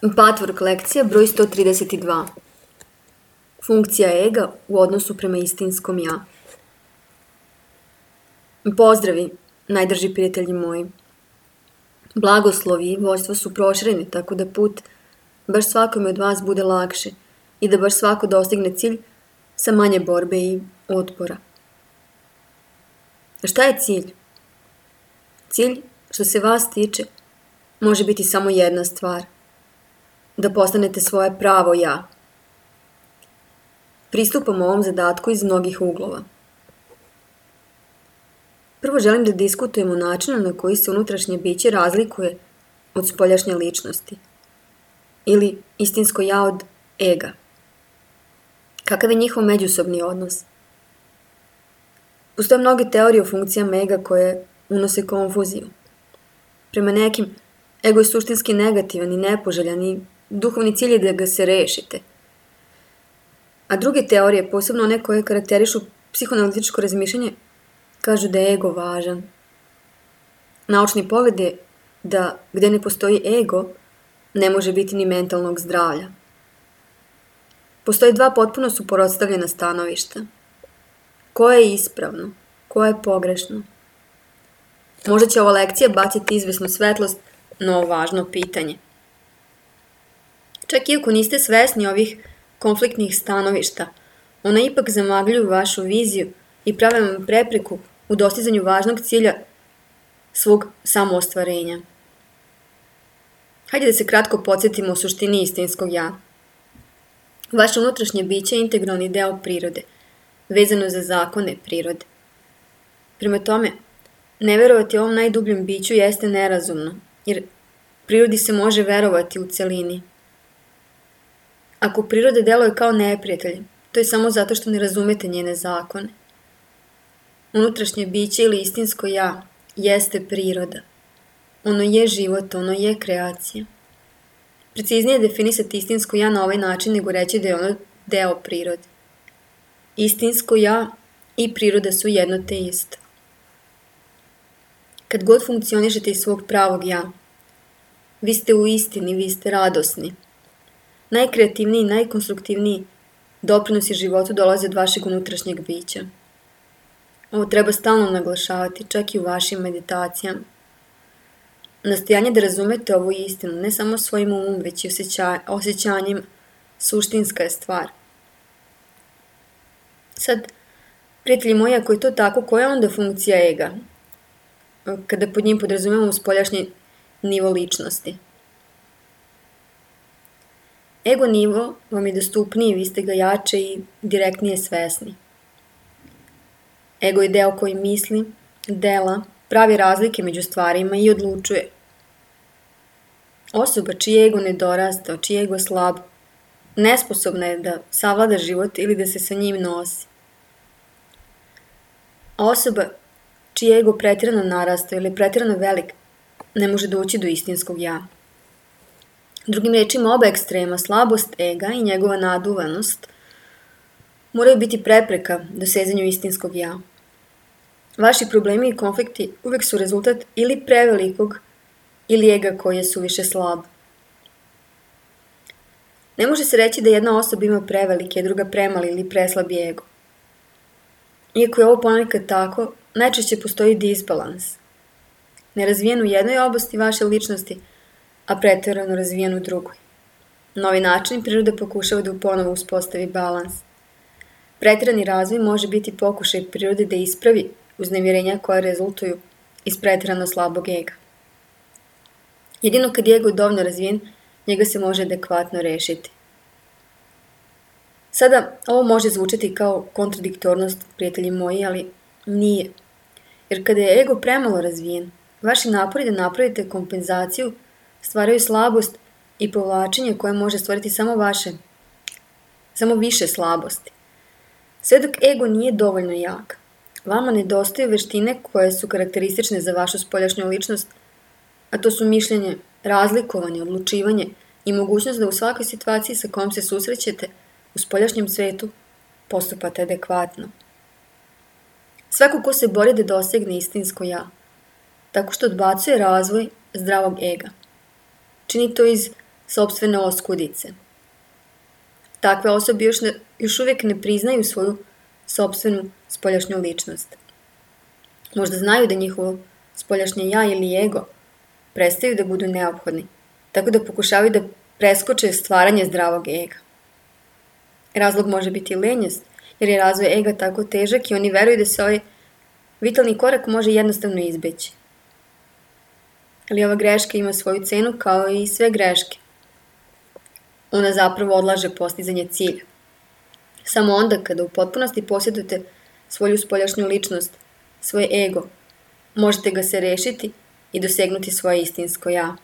Patchwork lekcija broj 132. Funkcija ega u odnosu prema istinskom ja. Pozdravi, najdrži prijatelji moji. Blagoslovi i vojstva su prošireni, tako da put baš svakome od vas bude lakše i da baš svako dostigne cilj sa manje borbe i otpora. A šta je cilj? Cilj, što se vas tiče, može biti samo jedna stvar. Da postanete svoje pravo ja. Pristupam ovom zadatku iz mnogih uglova. Prvo želim da diskutujem o načinu na koji se unutrašnje biće razlikuje od spoljašnje ličnosti. Ili istinsko ja od ega. Kakav je njihov međusobni odnos? Postoje mnoge teorije o funkcijama ega koje unose konfuziju. Prema nekim, ego je suštinski negativan i nepoželjan i duhovni cilj je da ga se rešite. A druge teorije, posebno one koje karakterišu psihoanalitičko razmišljanje, kažu da je ego važan. Naučni pogled je da gde ne postoji ego, ne može biti ni mentalnog zdravlja. Postoje dva potpuno suprotstavljena stanovišta. Koje je ispravno, koje je pogrešno? Možda će ova lekcija baciti izvesnu svetlost na ovo važno pitanje. Čak iako niste svesni ovih konfliktnih stanovišta, ona ipak zamagljuju vašu viziju i prave vam prepreku u dostizanju važnog cilja svog samoostvarenja. Hajde da se kratko podsjetimo o suštini istinskog ja. Vaše unutrašnje biće je integralni deo prirode, vezano za zakone prirode. Prema tome, ne verovati ovom najdubljem biću jeste nerazumno, jer prirodi se može verovati u celini. Ako priroda deluje kao neprijatelj, to je samo zato što ne razumete njene zakone. Unutrašnje biće ili istinsko ja jeste priroda. Ono je život, ono je kreacija. Preciznije definisati istinsko ja na ovaj način nego reći da je ono deo prirode. Istinsko ja i priroda su jedno te isto. Kad god funkcionišete iz svog pravog ja, vi ste u istini, vi ste radosni. Najkreativniji i najkonstruktivniji doprinosi životu dolaze od vašeg unutrašnjeg bića. Ovo treba stalno naglašavati, čak i u vašim meditacijama. Nastojanje da razumete ovu istinu, ne samo svojim umom, već i osjećanjima, suštinska je stvar. Sad, prijatelji moji, ako je to tako, koja je onda funkcija ega? Kada pod njim podrazumemo spoljašnji nivo ličnosti. Ego nivo vam je dostupniji, vi ste ga jače i direktnije svesni. Ego je deo koji misli, dela, pravi razlike među stvarima i odlučuje. Osoba čiji ego ne dorasta, čiji ego slab, nesposobna je da savlada život ili da se sa njim nosi. A osoba čiji ego pretirano narasta ili pretirano velik, ne može doći do istinskog ja. Drugim rečima, oba ekstrema, slabost ega i njegova naduvanost, moraju biti prepreka dosezanju istinskog ja. Vaši problemi i konflikti uvek su rezultat ili prevelikog ili ega koji je suviše slab. Ne može se reći da jedna osoba ima preveliki, a druga premali ili preslabi ego. Iako je ovo ponekad tako, najčešće postoji disbalans. Nerazvijen u jednoj oblasti vaše ličnosti, a preterano razvijen u drugoj. Na ovaj način priroda pokušava da ponovo uspostavi balans. Preterani razvoj može biti pokušaj prirode da ispravi uznemirenja koja rezultuju iz preterano slabog ega. Jedino kad je ego dovoljno razvijen, njega se može adekvatno rešiti. Sada, ovo može zvučati kao kontradiktornost, prijatelji moji, ali nije. Jer kada je ego premalo razvijen, vaši napori da napravite kompenzaciju stvaraju slabost i povlačenje koje može stvoriti samo više slabosti. Sve dok ego nije dovoljno jak, vama nedostaju veštine koje su karakteristične za vašu spoljašnju ličnost, a to su mišljenje, razlikovanje, odlučivanje i mogućnost da u svakoj situaciji sa kojom se susrećete u spoljašnjem svetu postupate adekvatno. Svako ko se bori da dosegne istinsko ja, tako što odbacuje razvoj zdravog ega. Čini to iz sopstvene oskudice. Takve osobe još uvijek ne priznaju svoju sopstvenu spoljašnju ličnost. Možda znaju da njihovo spoljašnje ja ili ego prestaju da budu neophodni, tako da pokušavaju da preskoče stvaranje zdravog ega. Razlog može biti lenjost, jer je razvoj ega tako težak i oni veruju da se ovaj vitalni korak može jednostavno izbeći. Ali ova greška ima svoju cenu kao i sve greške. Ona zapravo odlaže postizanje cilja. Samo onda kada u potpunosti posjedujete svoju spoljašnju ličnost, svoj ego, možete ga se rešiti i dosegnuti svoje istinsko ja.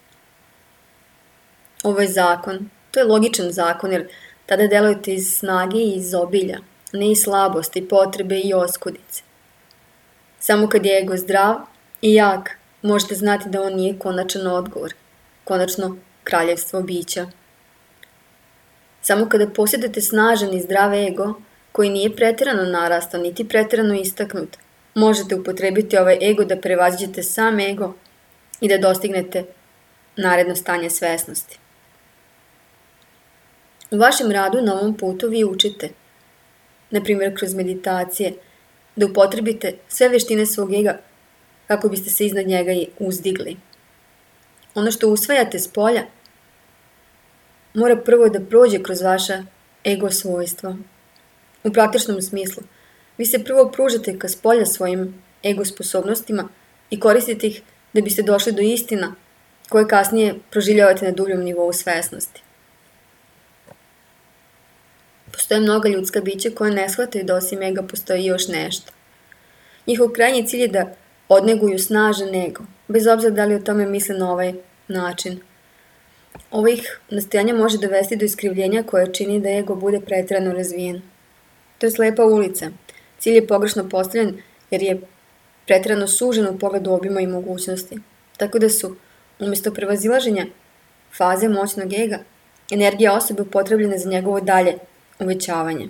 Ovo je zakon. To je logičan zakon jer tada delujete iz snage i iz obilja, ne iz slabosti, potrebe i oskudice. Samo kad je ego zdrav i jak, možete znati da on nije konačan odgovor, konačno kraljevstvo bića. Samo kada posjedujete snažan i zdrav ego, koji nije preterano narastao, niti preterano istaknut, možete upotrebiti ovaj ego da prevaziđete sam ego i da dostignete naredno stanje svesnosti. U vašem radu na ovom putu vi učite, na primjer kroz meditacije, da upotrebite sve veštine svog ega kako biste se iznad njega i uzdigli. Ono što usvajate s polja mora prvo da prođe kroz vaša ego svojstva. U praktičnom smislu, vi se prvo pružate ka spolja svojim ego sposobnostima i koristite ih da biste došli do istina koje kasnije proživljavate na dubljom nivou svesnosti. Postoje mnoga ljudska bića koja ne shvataju da osim ega postoji još nešto. Njihov krajnji cilj je da odneguju snažan ego, bez obzira da li o tome misle na ovaj način. Ovo ih nastojanje može dovesti do iskrivljenja koje čini da ego bude preterano razvijen. To je slepa ulica. Cilj je pogrešno postavljen jer je preterano sužen u pogledu obima i mogućnosti. Tako da su, umjesto prevazilaženja faze moćnog ega, energija osobe upotrebljene za njegovo dalje uvećavanje.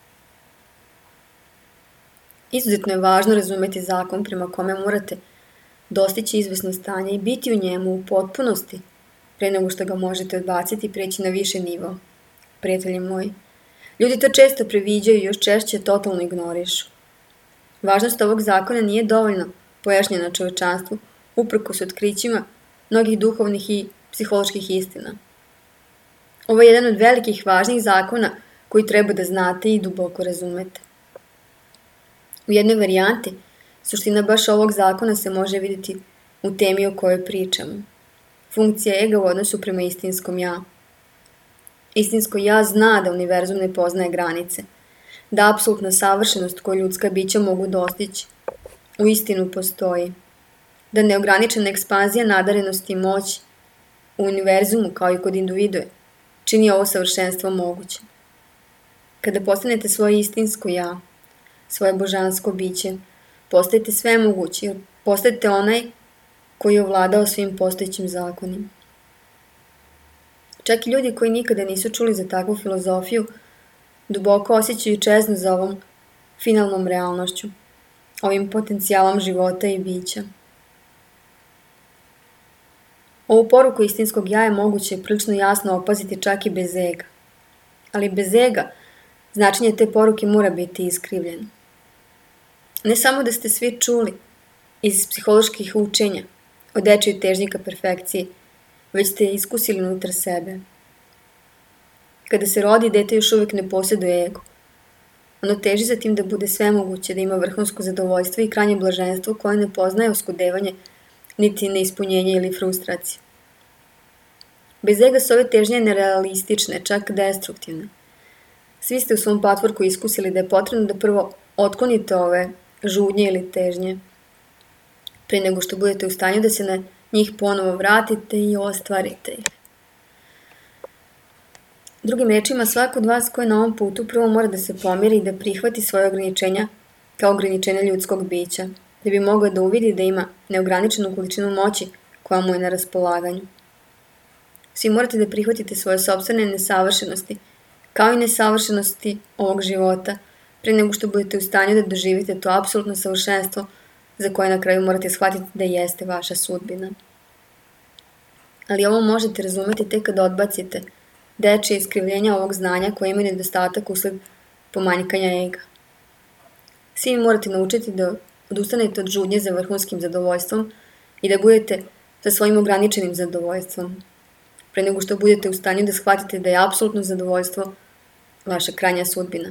Izuzetno je važno razumeti zakon prema kome morate dostići izvesno stanje i biti u njemu u potpunosti pre nego što ga možete odbaciti i preći na više nivo. Prijatelji moji, ljudi to često previđaju i još češće totalno ignorišu. Važnost ovog zakona nije dovoljno pojašnjena čovečanstvu uprkos otkrićima mnogih duhovnih i psiholoških istina. Ovo je jedan od velikih važnih zakona koji treba da znate i duboko razumete. U jednoj varijanti, suština baš ovog zakona se može vidjeti u temi o kojoj pričamo. Funkcija ega u odnosu prema istinskom ja. Istinsko ja zna da univerzum ne poznaje granice, da apsolutna savršenost koju ljudska bića mogu dostići u istinu postoji, da neograničena ekspanzija nadarenosti i moći u univerzumu kao i kod individue čini ovo savršenstvo moguće. Kada postanete svoje istinsko ja, svoje božansko biće, postajete svemogući, jer postajete onaj koji je ovladao svim postojećim zakonima. Čak i ljudi koji nikada nisu čuli za takvu filozofiju, duboko osjećaju čeznu za ovom finalnom realnošću, ovim potencijalom života i bića. Ovu poruku istinskog ja je moguće prilično jasno opaziti čak i bez ega. Ali bez ega značenje te poruke mora biti iskrivljeno. Ne samo da ste svi čuli iz psiholoških učenja o dečijoj težnji ka perfekciji, već ste je iskusili unutar sebe. Kada se rodi, dete još uvijek ne posjeduje ego. Ono teži za tim da bude svemoguće, da ima vrhunsko zadovoljstvo i krajnje blaženstvo koje ne poznaje oskudevanje, niti neispunjenje ili frustraciju. Bez ega su ove težnje nerealistične, čak destruktivne. Svi ste u svom patvorku iskusili da je potrebno da prvo otklonite ove žudnje ili težnje, pre nego što budete u stanju da se na njih ponovo vratite i ostvarite ih. Drugim rečima, svako od vas ko je na ovom putu prvo mora da se pomiri i da prihvati svoje ograničenja kao ograničenja ljudskog bića, da bi mogao da uvidi da ima neograničenu količinu moći koja mu je na raspolaganju. Svi morate da prihvatite svoje sopstvene nesavršenosti, kao i nesavršenosti ovog života, pre nego što budete u stanju da doživite to apsolutno savršenstvo za koje na kraju morate shvatiti da jeste vaša sudbina. ali ovo možete razumeti tek kada odbacite dečije iskrivljenja ovog znanja koje ima nedostatak usled pomanjkanja ega. Svi morate naučiti da odustanete od žudnje za vrhunskim zadovoljstvom i da budete sa svojim ograničenim zadovoljstvom, pre nego što budete u stanju da shvatite da je apsolutno zadovoljstvo vaša krajnja sudbina.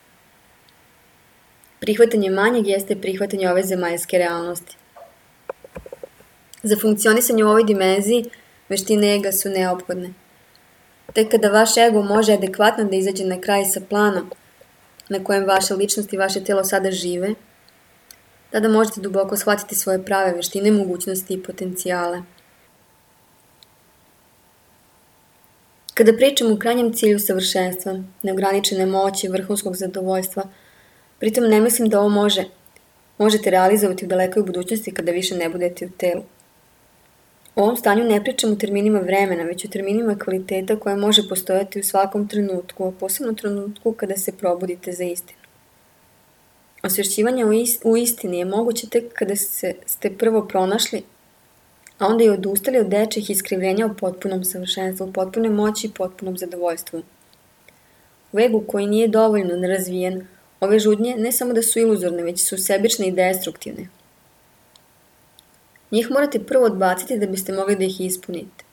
Prihvatanje manjeg jeste prihvatanje ove zemaljske realnosti. Za funkcionisanje u ovoj dimenziji veštine ega su neophodne. Tek kada vaš ego može adekvatno da izađe na kraj sa planom na kojem vaša ličnost i vaše telo sada žive, tada možete duboko shvatiti svoje prave veštine, mogućnosti i potencijale. Kada pričam o krajnjem cilju savršenstva, neograničene moći, vrhunskog zadovoljstva, pritom ne mislim da ovo možete realizovati u dalekoj budućnosti kada više ne budete u telu. U ovom stanju ne pričam u terminima vremena, već u terminima kvaliteta koja može postojati u svakom trenutku, a posebno trenutku kada se probudite za istinu. Osvješćivanje u istini je moguće tek kada ste prvo pronašli, a onda i odustali od dečjih iskrivljenja u potpunom savršenstvu, u potpunoj moći i potpunom zadovoljstvu. U egu koji nije dovoljno nerazvijen, ove žudnje ne samo da su iluzorne, već su sebične i destruktivne. Njih morate prvo odbaciti da biste mogli da ih ispunite.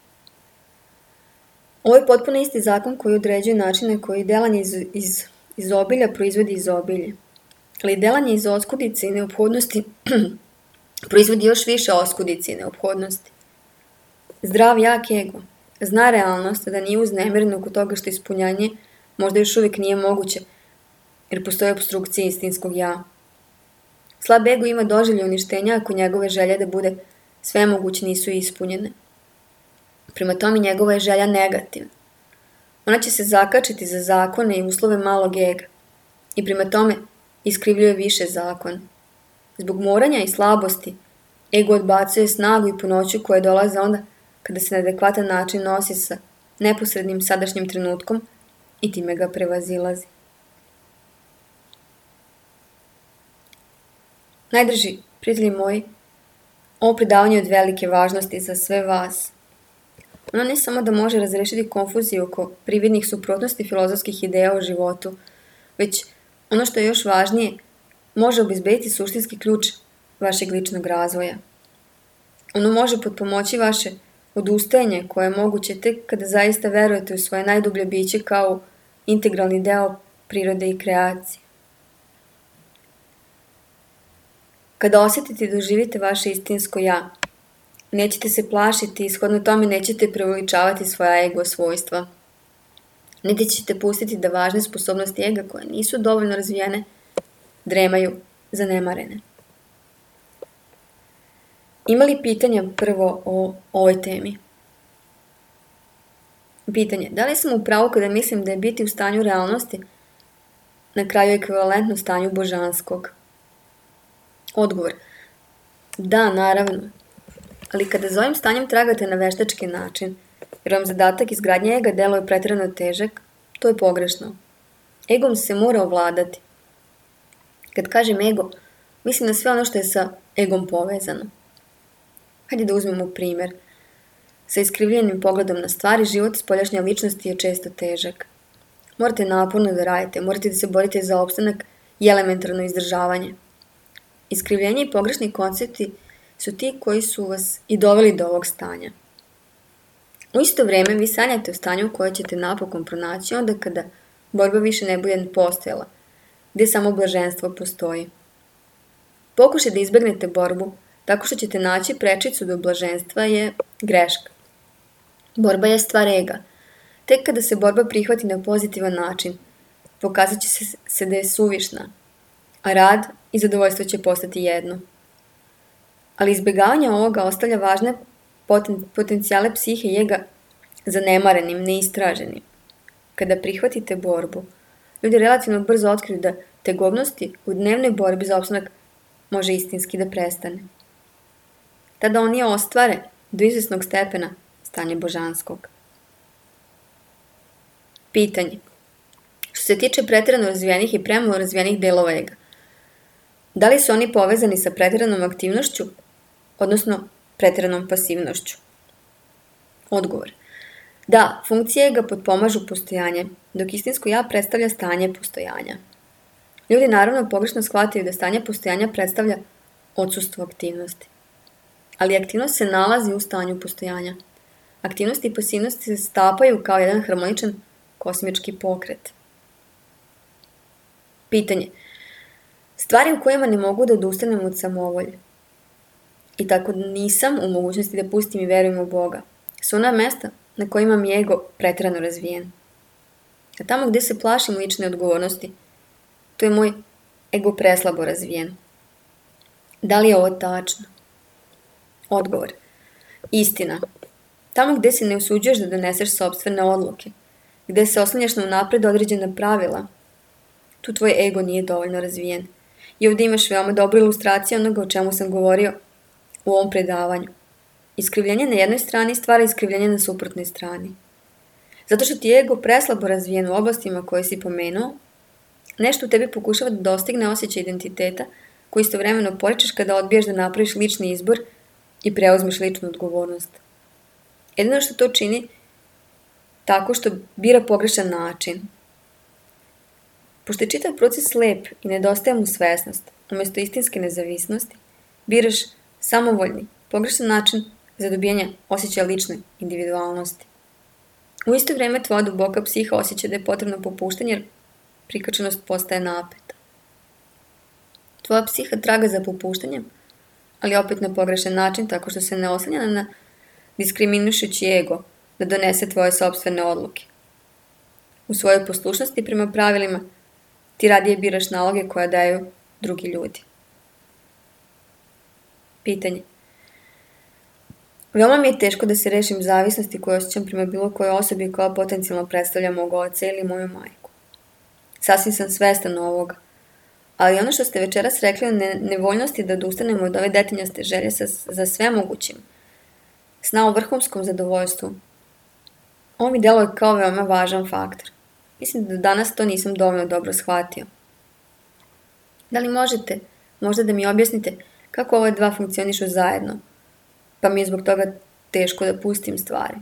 Ovo je potpuno isti zakon koji određuje načine koji delanje iz izobilja proizvodi izobilje. Ali delanje iz oskudice i neophodnosti proizvodi još više oskudice i neophodnosti. Zdrav, jak ego zna realnost da nije uznemiren oko toga što ispunjanje možda još uvijek nije moguće, jer postoje obstrukcije istinskog ja. Slab ego ima doživlje uništenja ako njegove želje da bude svemoguć nisu ispunjene. Prema tome njegova je želja negativna. Ona će se zakačiti za zakone i uslove malog ega i prema tome iskrivljuje više zakon. Zbog moranja i slabosti, ego odbacuje snagu i punoću koje dolaze onda kada se na adekvatan način nosi sa neposrednim sadašnjim trenutkom i time ga prevazilazi. Najdrži prijatelji moji, ovo predavanje je od velike važnosti za sve vas. Ono ne samo da može razrešiti konfuziju oko prividnih suprotnosti filozofskih ideja o životu, već ono što je još važnije, može obezbediti suštinski ključ vašeg ličnog razvoja. Ono može potpomoći vaše odustajanje koje je moguće tek kada zaista verujete u svoje najdublje biće kao integralni deo prirode i kreacije. Kada osjetite i doživite vaše istinsko ja, nećete se plašiti i shodno tome nećete preuveličavati svoja ego svojstva. Niti ćete pustiti da važne sposobnosti ega koje nisu dovoljno razvijene dremaju zanemarene. Ima li pitanja prvo o ovoj temi? Pitanje, da li sam u pravu kada mislim da je biti u stanju realnosti na kraju ekvivalentno stanju božanskog? Odgovor, da, naravno, ali kada za ovim stanjem tragate na veštački način, jer vam zadatak izgradnje ega deluje preterano težak, to je pogrešno. Egom se mora ovladati. Kad kažem ego, mislim na sve ono što je sa egom povezano. Hajde da uzmemo primer. Sa iskrivljenim pogledom na stvari, život spoljašnje ličnosti je često težak. Morate naporno da radite, morate da se borite za opstanak i elementarno izdržavanje. Iskrivljenje i pogrešni koncepti su ti koji su vas i doveli do ovog stanja. U isto vreme vi sanjate o stanju u koje ćete napokon pronaći onda kada borba više ne bude postojala, gdje samo blaženstvo postoji. Pokušaj da izbegnete borbu tako što ćete naći prečicu do blaženstva je greška. Borba je stvar ega. Tek kada se borba prihvati na pozitivan način, pokazat će se da je suvišna, a rad i zadovoljstvo će postati jedno. Ali izbjegavanje ovoga ostavlja važne potencijale psihe i ega zanemarenim, neistraženim. Kada prihvatite borbu, ljudi relativno brzo otkriju da tegobnosti u dnevnoj borbi za opstanak može istinski da prestane. Tada oni ostvare do izvesnog stepena stanje božanskog. Pitanje. Što se tiče preterano razvijenih i premalo razvijenih delova ega, da li su oni povezani sa preteranom aktivnošću, odnosno preteranom pasivnošću? Odgovor. Da, funkcije ega potpomažu postojanje, dok istinsko ja predstavlja stanje postojanja. Ljudi naravno pogrešno shvataju da stanje postojanja predstavlja odsustvo aktivnosti. Ali aktivnost se nalazi u stanju postojanja. Aktivnosti i pasivnosti se stapaju kao jedan harmoničan kosmički pokret. Pitanje. Stvari u kojima ne mogu da odustanem od samovolje i tako nisam u mogućnosti da pustim i verujem u Boga, su ona mesta na kojima mi je ego preterano razvijen. A tamo gde se plašim lične odgovornosti, to je moj ego preslabo razvijen. Da li je ovo tačno? Odgovor. Istina. Tamo gde se ne usuđuješ da doneseš sopstvene odluke, gde se oslanjaš na unapred određena pravila, tu tvoj ego nije dovoljno razvijen. I ovdje imaš veoma dobru ilustraciju onoga o čemu sam govorio u ovom predavanju. Iskrivljenje na jednoj strani stvara iskrivljenje na suprotnoj strani. Zato što ti je ego preslabo razvijen u oblastima koje si pomenuo, nešto u tebi pokušava da dostigne osjećaj identiteta koji istovremeno poričeš kada odbijaš da napraviš lični izbor i preuzmeš ličnu odgovornost. Jedino što to čini tako što bira pogrešan način. Pošto je čitav proces lep i nedostaje mu svesnost, umjesto istinske nezavisnosti, biraš samovoljni, pogrešan način za dobijanje osjećaja lične individualnosti. U isto vrijeme tvoja duboka psiha osjeća da je potrebno popuštanje jer prikačenost postaje napeta. Tvoja psiha traga za popuštanjem, ali opet na pogrešan način tako što se ne oslanja na diskriminušući ego da donese tvoje sopstvene odluke. U svojoj poslušnosti prema pravilima ti radije biraš naloge koje daju drugi ljudi. Pitanje. Veoma mi je teško da se rešim zavisnosti koje osjećam prema bilo kojoj osobi koja potencijalno predstavlja mog oca ili moju majku. Sasvim sam svestan ovoga, ali ono što ste večeras rekli o nevoljnosti da odustanemo od ove detinjaste želje za svemogućim, sna o vrhunskom zadovoljstvu, ovo mi deluje kao veoma važan faktor. Mislim da do danas to nisam dovoljno dobro shvatio. Da li možete možda da mi objasnite kako ove dva funkcionišu zajedno, pa mi je zbog toga teško da pustim stvari?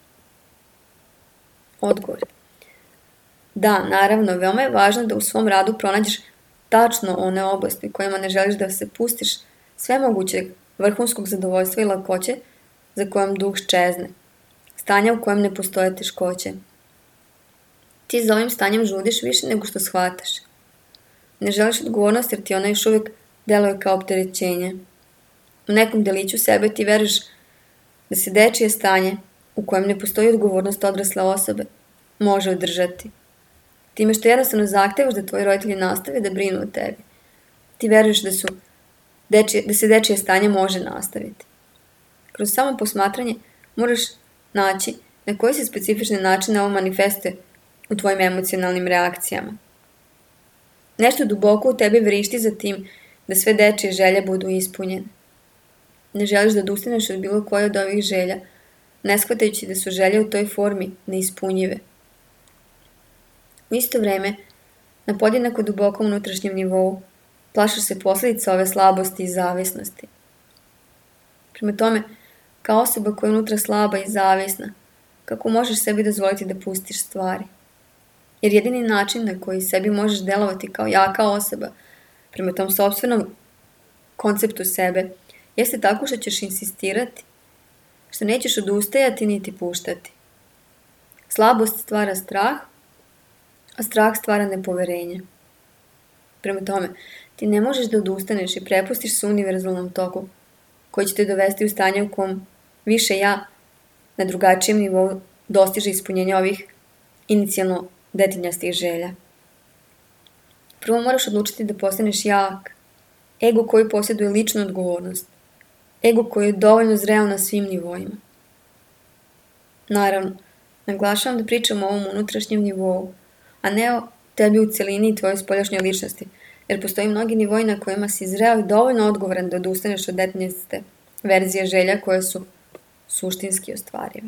Odgovor. Da, naravno, veoma je važno da u svom radu pronađeš tačno one oblasti kojima ne želiš da se pustiš svemogućeg vrhunskog zadovoljstva i lakoće za kojom duh čezne, stanja u kojem ne postoje teškoće. Ti za ovim stanjem žudiš više nego što shvataš. Ne želiš odgovornost jer ti ona još uvijek deluje kao opterećenje. U nekom deliću sebe ti veruješ da se dečije stanje, u kojem ne postoji odgovornost odrasle osobe, može održati. Time što jednostavno zahtevaš da tvoji roditelji nastave da brinu o tebi. Ti veruješ da se dečije stanje može nastaviti. Kroz samo posmatranje moraš naći na koji se specifični način ovo manifestuje u tvojim emocionalnim reakcijama. Nešto duboko u tebi vrišti za tim da sve dečije želje budu ispunjene. Ne želiš da odustaneš od bilo koje od ovih želja, ne shvatajući da su želje u toj formi neispunjive. U isto vreme, na podjednako dubokom unutrašnjem nivou, plašiš se posljedica ove slabosti i zavisnosti. Prema tome, kao osoba koja je unutra slaba i zavisna, kako možeš sebi dozvoliti da pustiš stvari? Jer jedini način na koji sebi možeš delovati kao jaka osoba prema tom sopstvenom konceptu sebe jeste tako što ćeš insistirati, što nećeš odustajati niti puštati. Slabost stvara strah, a strah stvara nepoverenje. Prema tome, ti ne možeš da odustaneš i prepustiš se univerzalnom toku koji će te dovesti u stanje u kom više ja na drugačijem nivou dostiže ispunjenje ovih inicijalno detinjastih želja. Prvo moraš odlučiti da postaneš jak, ego koji posjeduje ličnu odgovornost, ego koji je dovoljno zreo na svim nivoima. Naravno, naglašavam da pričam o ovom unutrašnjem nivou, a ne o tebi u celini i tvojoj spoljašnjoj ličnosti, jer postoji mnogi nivoji na kojima si zreo i dovoljno odgovoran da odustaneš od detinjaste verzije želja koje su suštinski ostvarive.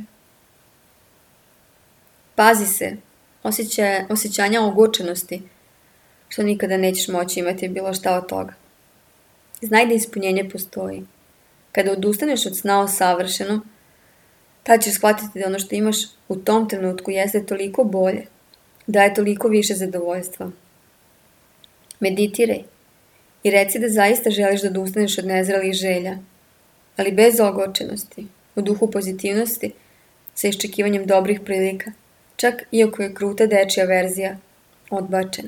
Pazi se, osjećanja ogorčenosti, što nikada nećeš moći imati bilo šta od toga. Znaj da ispunjenje postoji. Kada odustaneš od sna o savršenom, Tad ćeš shvatiti da ono što imaš u tom trenutku jeste toliko bolje, da je toliko više zadovoljstva. Meditiraj i reci da zaista želiš da odustaneš od nezrelih želja, ali bez ogorčenosti, u duhu pozitivnosti, sa iščekivanjem dobrih prilika, čak iako je kruta dečija verzija odbačena.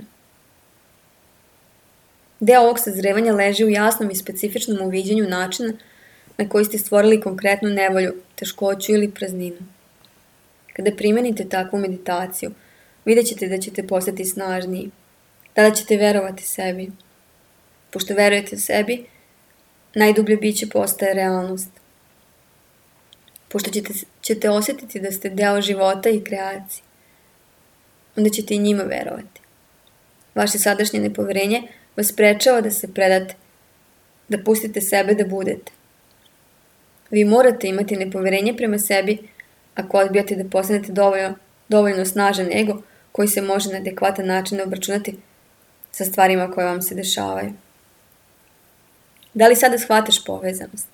Deo ovog sazrevanja leži u jasnom i specifičnom uviđanju načina na koji ste stvorili konkretnu nevolju, teškoću ili prazninu. Kada primenite takvu meditaciju, vidjet ćete da ćete postati snažniji, tada ćete verovati sebi. Pošto verujete sebi, najdublje biće postaje realnost. Pošto ćete osjetiti da ste deo života i kreacije, onda ćete i njima verovati. Vaše sadašnje nepoverenje vas sprečava da se predate, da pustite sebe da budete. Vi morate imati nepoverenje prema sebi ako odbijate da postanete dovoljno snažan ego koji se može na adekvatan način obračunati sa stvarima koje vam se dešavaju. Da li sada shvataš povezanost?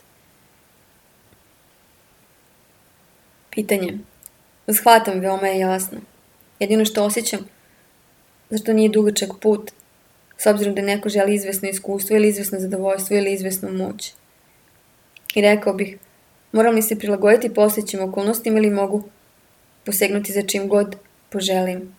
Pitanje. Shvatam, veoma je jasno. Jedino što osjećam, zašto nije dugačak put, s obzirom da neko želi izvesno iskustvo ili izvesno zadovoljstvo ili izvesnu moć. I rekao bih, moram li se prilagoditi postojećim okolnostima ili mogu posegnuti za čim god poželim?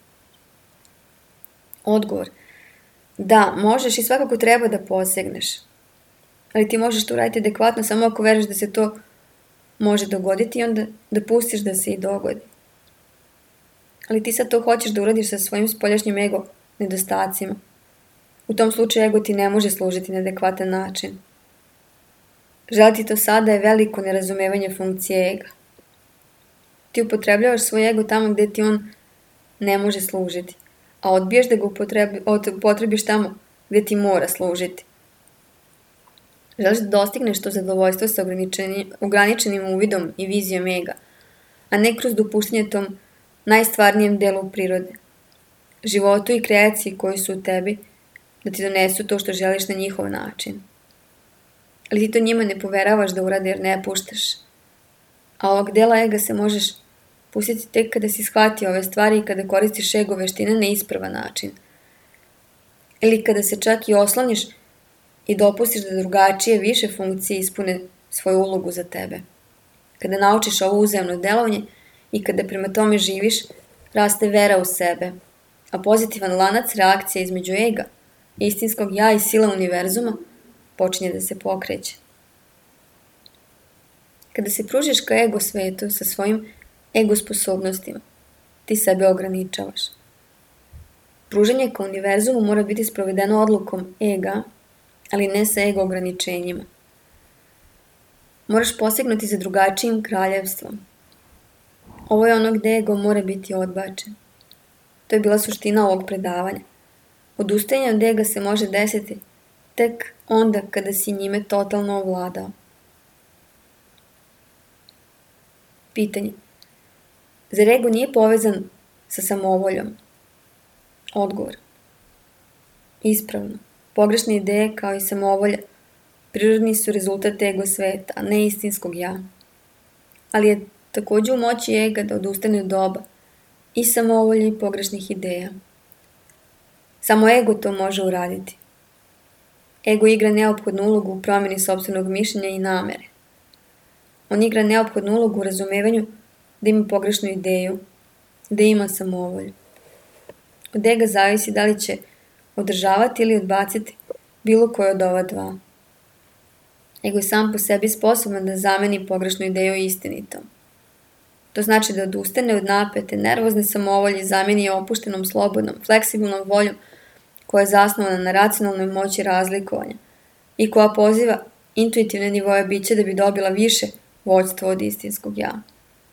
Odgovor. Da, možeš i svakako treba da posegneš. Ali ti možeš to uraditi adekvatno samo ako veruješ da se to može dogoditi i onda da pustiš da se i dogodi. Ali ti sad to hoćeš da uradiš sa svojim spoljašnjim ego nedostacima. U tom slučaju ego ti ne može služiti na adekvatan način. Želiti to sada je veliko nerazumevanje funkcije ega. Ti upotrebljavaš svoj ego tamo gde ti on ne može služiti, a odbiješ da ga upotrebiš tamo gde ti mora služiti. Želiš da dostigneš to zadovoljstvo sa ograničenim uvidom i vizijom ega, a ne kroz dopuštanje tom najstvarnijem delu prirode, životu i kreaciji koji su u tebi, da ti donesu to što želiš na njihov način. Ali ti to njima ne poveravaš da urade jer ne puštaš. A ovog dela ega se možeš pustiti tek kada si shvatio ove stvari i kada koristiš ego veštine na ispravan način. Ili kada se čak i osloniš i dopustiš da drugačije više funkcije ispune svoju ulogu za tebe. Kada naučiš ovo uzajamno delovanje i kada prema tome živiš, raste vera u sebe, a pozitivan lanac reakcije između ega, istinskog ja i sila univerzuma počinje da se pokreće. Kada se pružiš ka ego svetu sa svojim ego sposobnostima, ti sebe ograničavaš. Pružanje ka univerzumu mora biti sprovedeno odlukom ega, ali ne sa ego ograničenjima. Moraš posegnuti za drugačijim kraljevstvom. Ovo je ono gde ego mora biti odbačen. To je bila suština ovog predavanja. Odustajanje od ega se može desiti tek onda kada si njime totalno ovladao. Pitanje. Zar ego nije povezan sa samovoljom? Odgovor. Ispravno. Pogrešne ideje kao i samovolja prirodni su rezultat ego sveta, a ne istinskog ja. Ali je takođe u moći ega da odustane od doba i samovolje i pogrešnih ideja. Samo ego to može uraditi. Ego igra neophodnu ulogu u promjeni sopstvenog mišljenja i namere. On igra neophodnu ulogu u razumevanju da ima pogrešnu ideju, da ima samovolju. Od ega zavisi da li će održavati ili odbaciti bilo koje od ova dva. Ego je sam po sebi sposoban da zameni pogrešnu ideju istinitom. To znači da odustane od napete, nervozne samovolje i zameni je opuštenom, slobodnom, fleksibilnom voljom koja je zasnovana na racionalnoj moći razlikovanja i koja poziva intuitivne nivoje bića da bi dobila više vođstva od istinskog ja.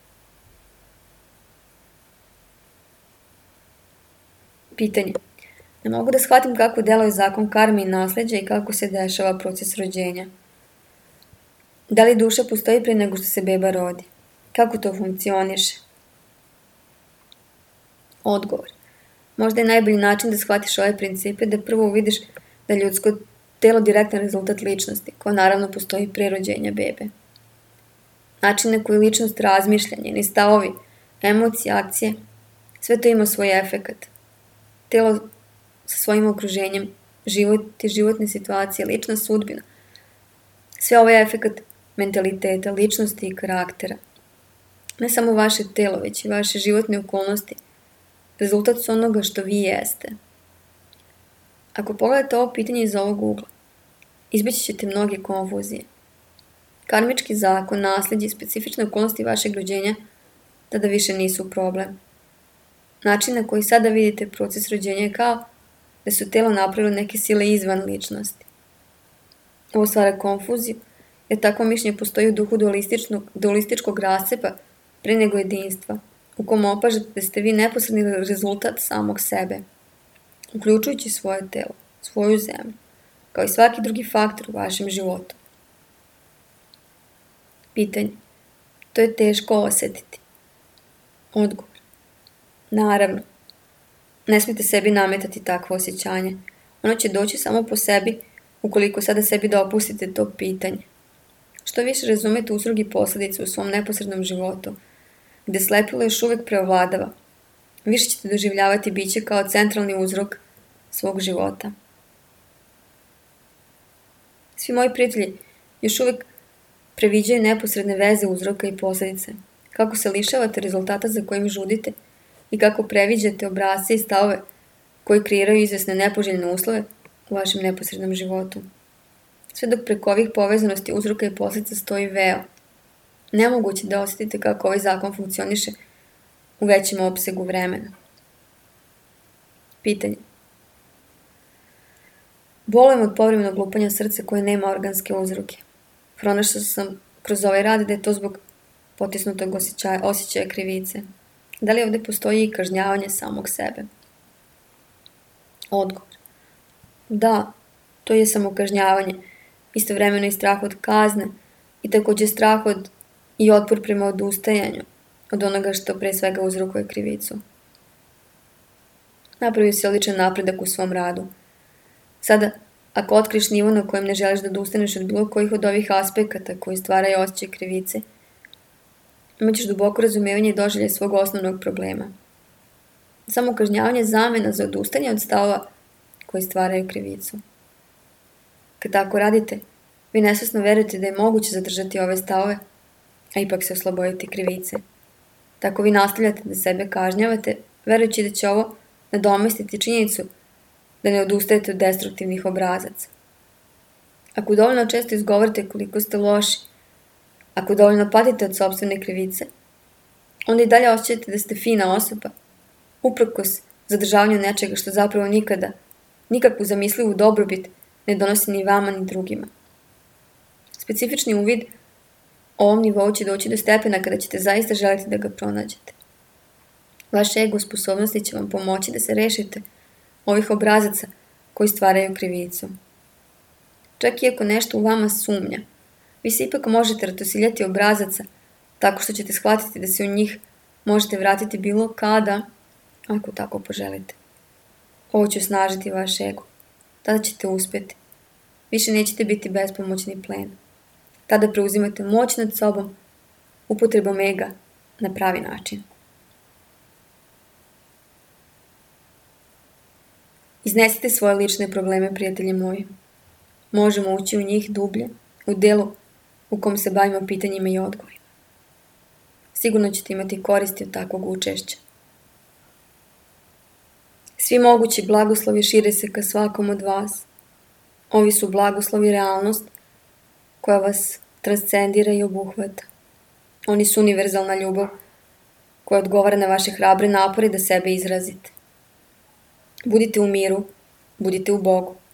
Pitanje. Ne mogu da shvatim kako deluje zakon karme i nasleđa i kako se dešava proces rođenja. Da li duša postoji pre nego što se beba rodi? Kako to funkcioniše? Odgovor. Možda je najbolji način da shvatiš ove principe da prvo uvidiš da je ljudsko telo direktan rezultat ličnosti, koja naravno postoji pre rođenja bebe. način na koji ličnost razmišlja, njeni stavovi, emocije, akcije, sve to ima svoj efekat. Telo sa svojim okruženjem, život i životne situacije, lična sudbina. Sve ovo je efekat mentaliteta, ličnosti i karaktera. Ne samo vaše telo, već i vaše životne okolnosti. Rezultat su onoga što vi jeste. Ako pogledate ovo pitanje iz ovog ugla, izbjeći ćete mnoge konfuzije. Karmički zakon, nasljeđe i specifične okolnosti vašeg rođenja tada više nisu problem. Način na koji sada vidite proces rođenja je kao da su telo napravile neke sile izvan ličnosti. Ovo stvara konfuziju, jer takvo mišljenje postoji u duhu dualističkog rascepa pre nego jedinstva, u kom opažate da ste vi neposredni rezultat samog sebe, uključujući svoje telo, svoju zemlju, kao i svaki drugi faktor u vašem životu. Pitanje. To je teško osetiti. Odgovor. Naravno. Ne smijete sebi nametati takvo osjećanje. Ono će doći samo po sebi ukoliko sada sebi dopustite to pitanje. Što više razumete uzrok i posljedice u svom neposrednom životu, gde slepilo još uvijek preovladava, više ćete doživljavati biće kao centralni uzrok svog života. Svi moji prijatelji još uvijek previđaju neposredne veze uzroka i posljedice, kako se lišavate rezultata za kojim žudite i kako previđate obrasce i stavove koji kreiraju izvesne nepoželjne uslove u vašem neposrednom životu. Sve dok preko ovih povezanosti uzroka i posljedica stoji veo, nemoguće da osjetite kako ovaj zakon funkcioniše u većem opsegu vremena. Pitanje. Bolujem od povremenog lupanja srca koje nema organske uzroke. Pronašla sam kroz ovaj rad da je to zbog potisnutog osjećaja krivice. Da li ovdje postoji i kažnjavanje samog sebe? Odgovor. Da, to je samokažnjavanje, istovremeno i strah od kazne i također strah od i otpor prema odustajanju od onoga što pre svega uzrokuje krivicu. Napravio si odličan napredak u svom radu. Sada, ako otkriješ nivo na kojem ne želiš da odustaneš od bilo kojih od ovih aspekata koji stvaraju osjećaj krivice, imat ćeš duboko razumijevanje i doživljaj svog osnovnog problema. Samo kažnjavanje je zamena za odustajanje od stavova koji stvaraju krivicu. Kad tako radite, vi nesvjesno verujete da je moguće zadržati ove stavove, a ipak se osloboditi krivice. Tako vi nastavljate da sebe kažnjavate, verujući da će ovo nadomestiti činjenicu da ne odustajete od destruktivnih obrazaca. Ako dovoljno često izgovorite koliko ste loši, ako dovoljno patite od sopstvene krivice, onda i dalje osjećate da ste fina osoba, uprkos zadržavanju nečega što zapravo nikakvu zamislivu dobrobit ne donosi ni vama ni drugima. Specifični uvid ovom nivou će doći do stepena kada ćete zaista želiti da ga pronađete. Vaš ego sposobnosti će vam pomoći da se rešite ovih obrazaca koji stvaraju krivicu. Čak i ako nešto u vama sumnja, vi se ipak možete ratosiljati obrazaca tako što ćete shvatiti da se u njih možete vratiti bilo kada, ako tako poželite. Ovo će osnažiti vaš ego. Tada ćete uspjeti. Više nećete biti bespomoćni plen. Tada preuzimate moć nad sobom upotrebom ega na pravi način. Iznesite svoje lične probleme, prijatelji moji. Možemo ući u njih dublje, u delu u kom se bavimo pitanjima i odgovorima. Sigurno ćete imati koristi od takvog učešća. Svi mogući blagoslovi šire se ka svakom od vas. Ovi su blagoslovi realnost koja vas transcendira i obuhvata. Oni su univerzalna ljubav koja odgovara na vaše hrabre napore da sebe izrazite. Budite u miru, budite u Bogu.